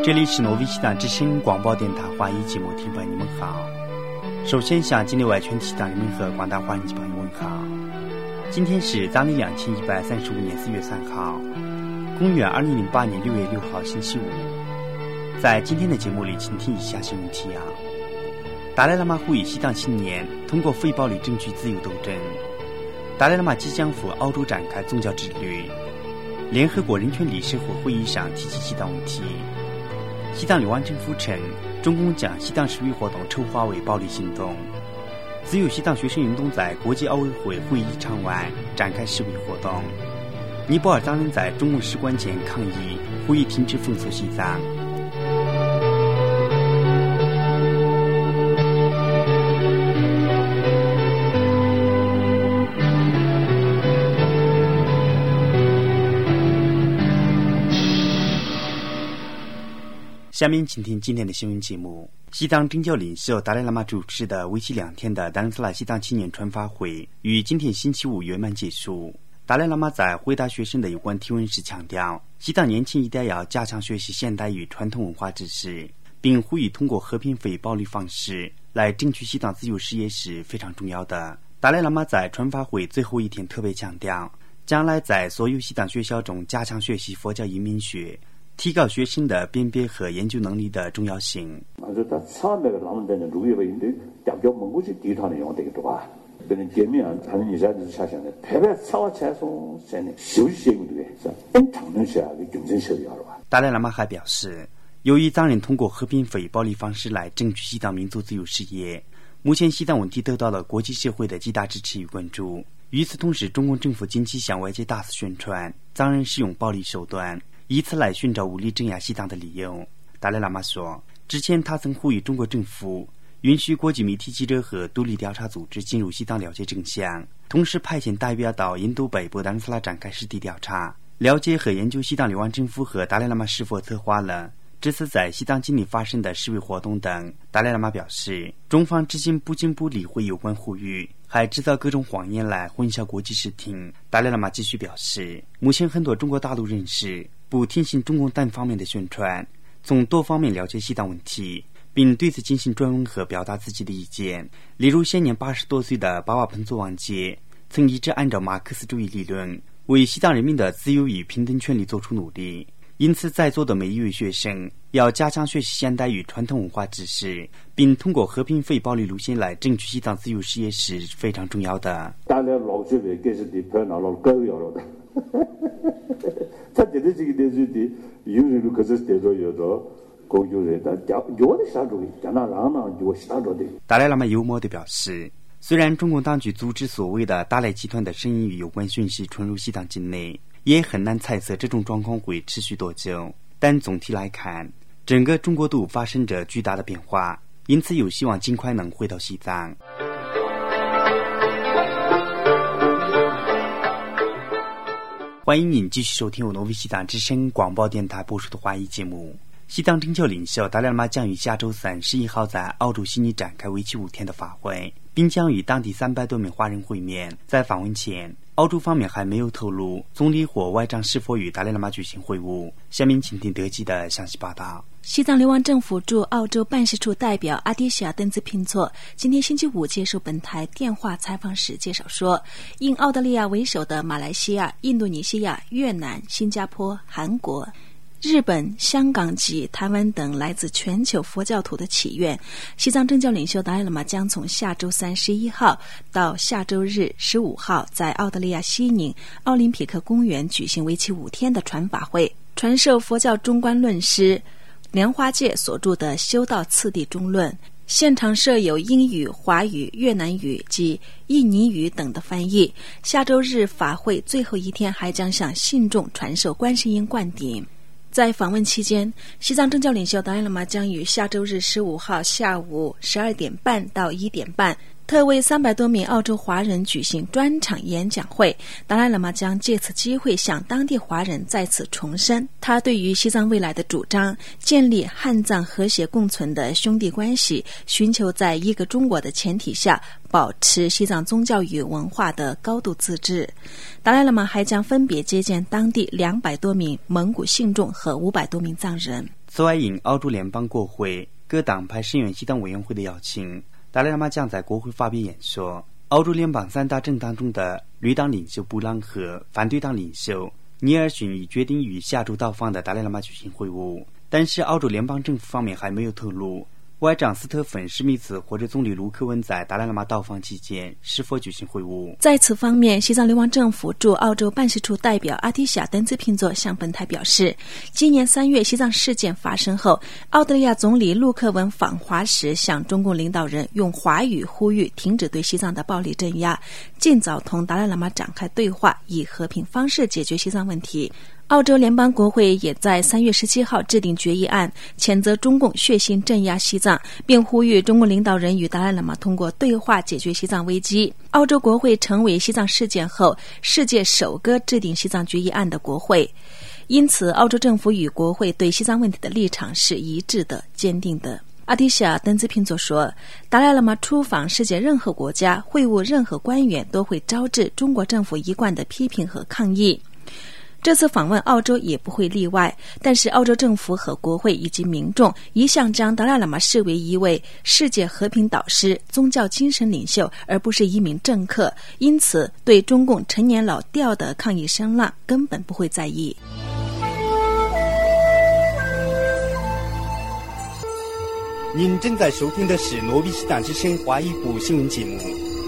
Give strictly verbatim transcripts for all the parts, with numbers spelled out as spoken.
这里是挪威西藏之声广播电台华语节目，听众朋友们好。首先向境内外全体西藏人民和广大华人朋友问好。今天是藏历两千一百三十五年四月三号，公元二零零八年六月六号星期五。在今天的节目里，请听以下新闻提要：达赖喇嘛呼吁西藏青年通过非暴力争取自由斗争；达赖喇嘛即将赴澳洲展开宗教之旅；联合国人权理事会会议上提及西藏问题；西藏流亡政府称中共将西藏示威活动丑化为暴力行动；自由西藏学生运动在国际奥委会会议场外展开示威活动；尼泊尔藏人在中共使馆前抗议，呼吁停止封锁西藏。下面请听今天的新闻节目。西藏政教领袖达赖喇嘛主持的为期两天的达兰萨拉西藏青年传法会于今天星期五圆满结束。达赖喇嘛在回答学生的有关提问时强调，西藏年轻一代要加强学习现代与传统文化知识，并呼吁通过和平非暴力方式来争取西藏自由事业是非常重要的。达赖喇嘛在传法会最后一天特别强调，将来在所有西藏学校中加强学习佛教移民学，提高学生的辨别和研究能力的重要性。达赖喇嘛还表示，由于藏人通过和平非暴力方式来争取西藏民族自由事业，目前西藏问题得到了国际社会的极大支持与关注。与此同时，中共政府近期向外界大肆宣传藏人使用暴力手段，以此来寻找武力镇压西藏的理由。达赖喇嘛说，之前他曾呼吁中国政府允许国际媒体记者和独立调查组织进入西藏了解真相，同时派遣代表到印度北部达兰萨拉展开实地调查，了解和研究西藏流亡政府和达赖喇嘛是否策划了这次在西藏境内发生的示威活动等。达赖喇嘛表示，中方至今不仅不理会有关呼吁，还制造各种谎言来混淆国际视听。达赖喇嘛继续表示，目前很多中国大陆人士不听信中共单方面的宣传，从多方面了解西藏问题，并对此进行专文和表达自己的意见。例如，现年八十多岁的巴瓦彭佐旺杰曾一直按照马克思主义理论为西藏人民的自由与平等权利做出努力。因此，在座的每一位学生要加强学习现代与传统文化知识，并通过和平非暴力路线来争取西藏自由事业是非常重要的。达赖喇嘛幽默地表示，虽然中共当局阻止所谓的达赖集团的声音与有关讯息传入西藏境内，也很难猜测这种状况会持续多久，但总体来看，整个中国都发生着巨大的变化，因此有希望尽快能回到西藏。欢迎您继续收听由挪威西藏之声广播电台播出的华语节目。西藏政教领袖达赖喇嘛将于下周三十一号在澳洲悉尼展开为期五天的法会，并将与当地三百多名华人会面。在访问前，澳洲方面还没有透露总理或外长是否与达赖喇嘛举行会晤。下面请听德基的详细报道。 西藏流亡政府驻澳洲办事处代表阿迪西亚登兹拼措今天星期五接受本台电话采访时介绍说，因澳大利亚为首的马来西亚、印度尼西亚、越南、新加坡、韩国、日本、香港及台湾等来自全球佛教徒的祈愿，西藏政教领袖达赖喇嘛将从下周三十一号到下周日十五号在澳大利亚悉尼奥林匹克公园举行为期五天的传法会，传授佛教中观论师莲花戒所著的《修道次第中论》，现场设有英语、华语、越南语及印尼语等的翻译。下周日法会最后一天还将向信众传授观世音灌顶。在访问期间，西藏政教领袖达赖喇嘛将于下周日十五号下午十二点半到一点半特为三百多名澳洲华人举行专场演讲会。达赖喇嘛将借此机会向当地华人再次重申他对于西藏未来的主张，建立汉藏和谐共存的兄弟关系，寻求在一个中国的前提下保持西藏宗教与文化的高度自治。达赖喇嘛还将分别接见当地两百多名蒙古信众和五百多名藏人。 此外，应澳洲联邦国会各党派声援西藏委员会的邀请，达赖喇嘛将在国会发表演说。澳洲联邦三大政党中的绿党领袖布朗和反对党领袖尼尔逊已决定于下周到访的达赖喇嘛举行会晤，但是澳洲联邦政府方面还没有透露外长斯特芬·史密斯或者总理卢克文在达赖喇嘛到访期间是否举行会晤。 在此方面，西藏流亡政府驻澳洲办事处代表阿提夏·登兹平佐向本台表示，今年三月西藏事件发生后，澳大利亚总理陆克文访华时向中共领导人用华语呼吁停止对西藏的暴力镇压，尽早同达赖喇嘛展开对话，以和平方式解决西藏问题。澳洲联邦国会也在三月十七号制定决议案，谴责中共血腥镇压西藏，并呼吁中共领导人与达赖喇嘛通过对话解决西藏危机。澳洲国会成为西藏事件后世界首个制定西藏决议案的国会，因此澳洲政府与国会对西藏问题的立场是一致的、坚定的。阿提夏·登兹平佐说，达赖喇嘛出访世界任何国家、会晤任何官员都会招致中国政府一贯的批评和抗议，这次访问澳洲也不会例外，但是澳洲政府和国会以及民众一向将达赖喇嘛视为一位世界和平导师、宗教精神领袖，而不是一名政客，因此对中共陈年老调的抗议声浪根本不会在意。 您正在收听的是诺比西藏之声华语部新闻节目，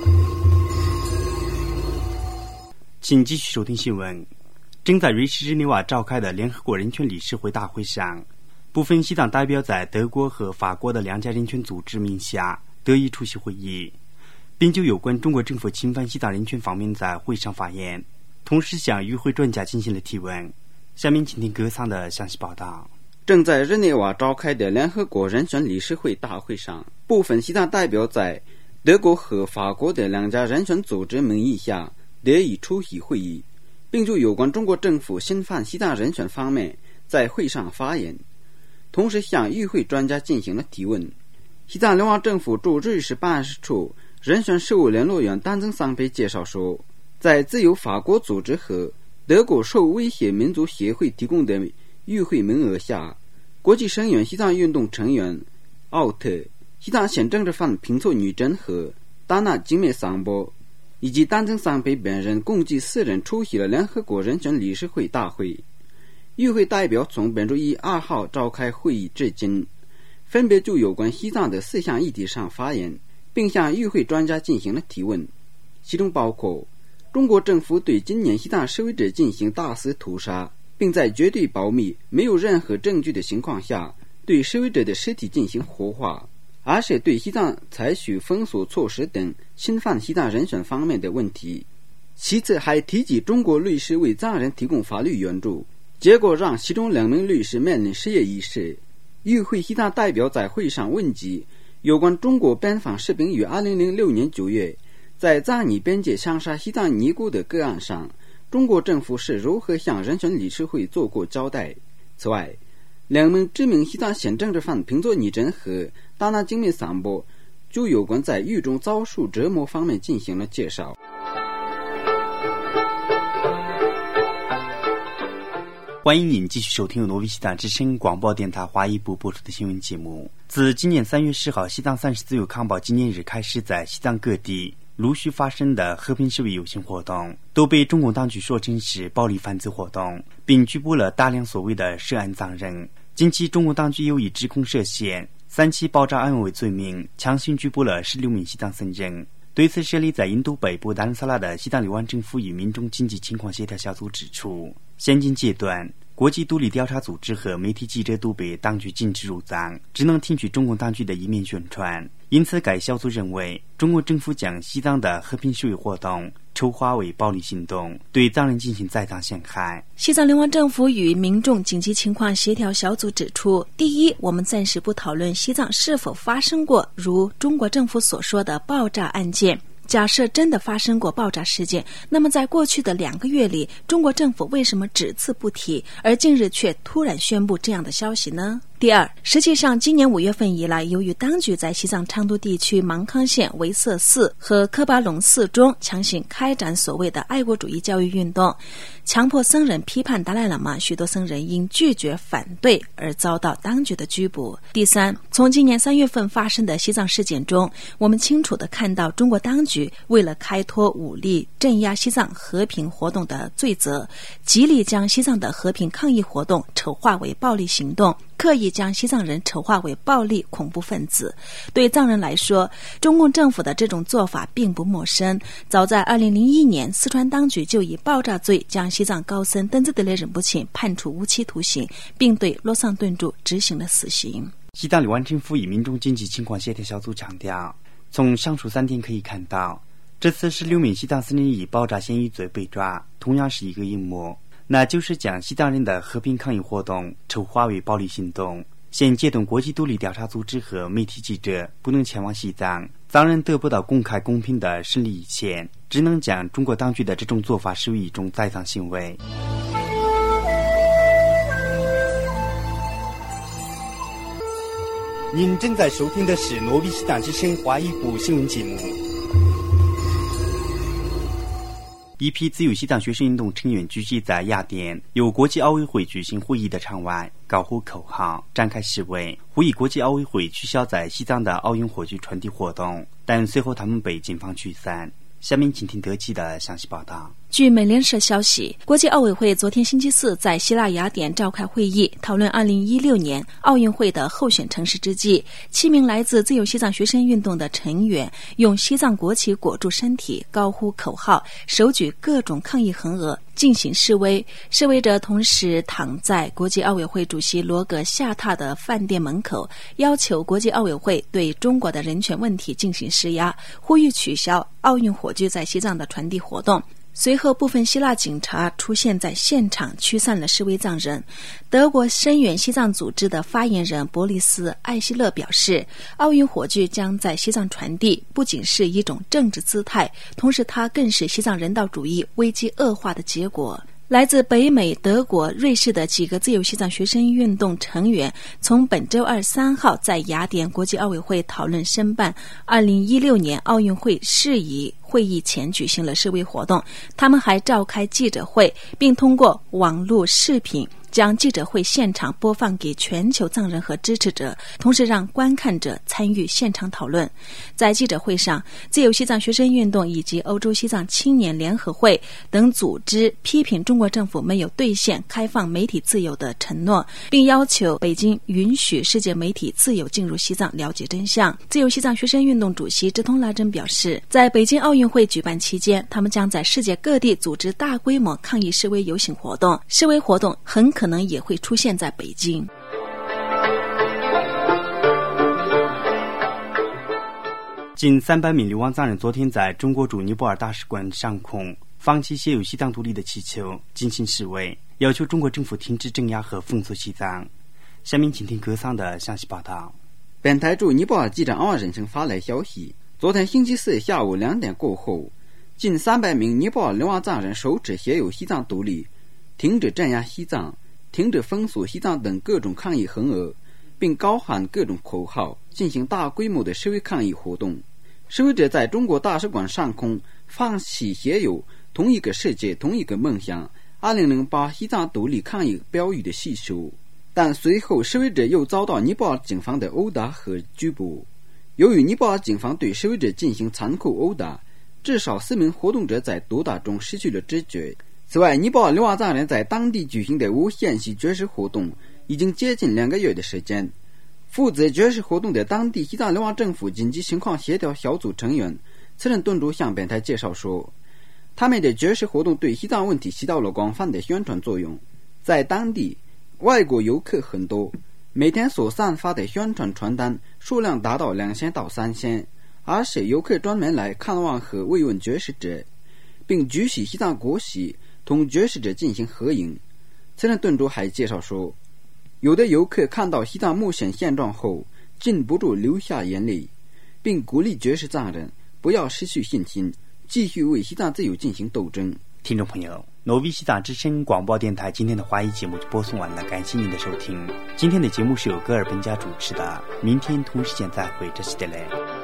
请继续收听新闻。正在瑞士日内瓦召开的联合国人权理事会大会上，部分西藏代表在德国和法国的两家人权组织名下得以出席会议，并就有关中国政府侵犯西藏人权方面在会上发言，同时向与会专家进行了提问。下面请听歌桑的详细报道。 正在日内瓦召开的联合国人权理事会大会上，部分西藏代表在德国和法国的两家人权组织名义下得以出席会议，并就有关中国政府侵犯西藏人权方面在会上发言，同时向与会专家进行了提问。西藏流亡政府驻瑞士办事处人权事务联络员丹增桑贝介绍说，在自由法国组织和德国受威胁民族协会提供的与会名额下，国际声援西藏运动成员奥特、西藏现政治犯平措女真和达纳金美桑波以及丹增桑贝本人共计四人出席了联合国人权理事会大会。与会代表从本周一二号召开会议至今，分别就有关西藏的四项议题上发言，并向与会专家进行了提问，其中包括中国政府对今年西藏示威者进行大肆屠杀，并在绝对保密、没有任何证据的情况下对示威者的尸体进行火化，而且对西藏采取封锁措施等侵犯西藏人权方面的问题。其次还提及中国律师为藏人提供法律援助，结果让其中两名律师面临失业一事。与会西藏代表在会上问及有关中国边防士兵于二零零六年九月在藏尼边界枪杀西藏尼姑的个案上，中国政府是如何向人权理事会做过交代。此外，两名知名西藏现政治犯平措尼真和达纳金美桑波就有关在狱中遭受折磨方面进行了介绍。 欢迎您继续收听由诺维西藏之声广播电台华语部播出的新闻节目。自今年三月十号西藏三十自由抗暴纪念日开始，在西藏各地陆续发生的和平示威游行活动都被中共当局说成是暴力犯罪活动，并拘捕了大量所谓的涉案藏人。近期中共当局又以指控涉嫌三起爆炸案为罪名，强行拘捕了十六名西藏僧人。对此，设立在印度北部达兰萨拉的西藏流亡政府与民众经济情况协调小组指出，现今阶段国际独立调查组织和媒体记者都被当局禁止入藏，只能听取中共当局的一面宣传。因此该小组认为，中国政府将西藏的和平示威活动筹划为暴力行动，对藏人进行栽赃陷害。 西藏流亡政府与民众紧急情况协调小组指出，第一，我们暂时不讨论西藏是否发生过如中国政府所说的爆炸案件。假设真的发生过爆炸事件，那么在过去的两个月里，中国政府为什么只字不提，而近日却突然宣布这样的消息呢？ 第二，实际上今年五月份以来，由于当局在西藏昌都地区芒康县维色寺和科巴隆寺中强行开展所谓的爱国主义教育运动，强迫僧人批判达赖喇嘛，许多僧人因拒绝反对而遭到当局的拘捕。第三，从今年三月份发生的西藏事件中，我们清楚地看到中国当局为了开脱武力镇压西藏和平活动的罪责，极力将西藏的和平抗议活动丑化为暴力行动，刻意将西藏人丑化为暴力恐怖分子。对藏人来说，中共政府的这种做法并不陌生。早在二零零一年，四川当局就以爆炸罪将西藏高僧登孜德列仁波切判处无期徒刑，并对洛桑顿柱执行了死刑。 西藏流亡政府与民众经济情况协调小组强调，从上述三点可以看到，这次是六名西藏僧人以爆炸嫌疑罪被抓，同样是一个阴谋，那就是将西藏人的和平抗议活动丑化为暴力行动。现阶段国际独立调查组织和媒体记者不能前往西藏，藏人得不到公开公平的审理意见，只能将中国当局的这种做法视为一种栽赃行为。您正在收听的是诺比西藏之声华语部新闻节目。一批自由西藏学生运动成员聚集在雅典由国际奥委会举行会议的场外，高呼口号，展开示威，呼吁国际奥委会取消在西藏的奥运火炬传递活动，但随后他们被警方驱散。下面请听德基的详细报道。 据美联社消息，国际奥委会昨天星期四在希腊雅典召开会议，讨论二零一六年奥运会的候选城市之际，七名来自自由西藏学生运动的成员用西藏国旗裹住身体，高呼口号，手举各种抗议横额进行示威。示威者同时躺在国际奥委会主席罗格下榻的饭店门口，要求国际奥委会对中国的人权问题进行施压，呼吁取消奥运火炬在西藏的传递活动。随后部分希腊警察出现在现场，驱散了示威藏人。德国声援西藏组织的发言人博利斯·艾希勒表示，奥运火炬将在西藏传递不仅是一种政治姿态，同时它更是西藏人道主义危机恶化的结果。来自北美、德国、瑞士的几个自由西藏学生运动成员从本周二三号在雅典国际奥委会讨论申办二零一六年奥运会事宜会议前举行了示威活动。他们还召开记者会，并通过网络视频将记者会现场播放给全球藏人和支持者，同时让观看者参与现场讨论。在记者会上，自由西藏学生运动以及欧洲西藏青年联合会等组织批评中国政府没有兑现开放媒体自由的承诺，并要求北京允许世界媒体自由进入西藏了解真相。自由西藏学生运动主席支通拉珍表示，在北京奥运会举办期间，他们将在世界各地组织大规模抗议示威游行活动，示威活动很可能也会出现在北京。 近三百名流亡藏人昨天在中国驻尼泊尔大使馆上空放弃写有西藏独立的气球进行示威，要求中国政府停止镇压和封锁西藏。下面请听格桑的详细报道。 本台驻尼泊尔记者安人生发来消息，昨天星期四下午两点过后，近三百名尼泊尔流亡藏人手持写有西藏独立、停止镇压西藏、停止封锁西藏等各种抗议横额，并高喊各种口号，进行大规模的示威抗议活动。示威者在中国大使馆上空放起写有同一个世界同一个梦想二零零八西藏独立抗议标语的气球，但随后示威者又遭到尼泊尔警方的殴打和拘捕。由于尼泊尔警方对示威者进行残酷殴打，至少四名活动者在毒打中失去了知觉。此外，尼泊尔流亡藏人在当地举行的无限期绝食活动已经接近两个月的时间。负责绝食活动的当地西藏流亡政府紧急情况协调小组成员次任顿珠向本台介绍说，他们的绝食活动对西藏问题起到了广泛的宣传作用。在当地，外国游客很多，每天所散发的宣传传单数量达到两千到三千，而且游客专门来看望和慰问绝食者，并举起西藏国旗同绝食者进行合影。次任顿珠还介绍说，有的游客看到西藏目前现状后禁不住流下眼泪，并鼓励绝食藏人不要失去信心，继续为西藏自由进行斗争。 听众朋友，挪威西藏之声广播电台今天的华语节目就播送完了，感谢您的收听。今天的节目是由戈尔本家主持的，明天同时间再会，这是德莱。